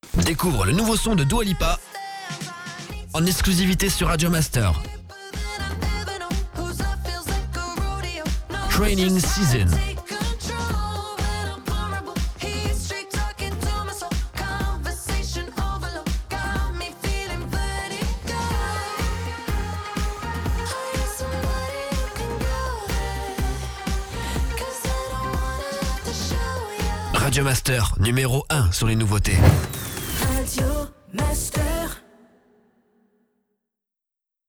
Découvre le nouveau son de Dua Lipa en exclusivité sur Radio Master. Training Season. Radio Master, numéro 1 sur les nouveautés. Radio Master.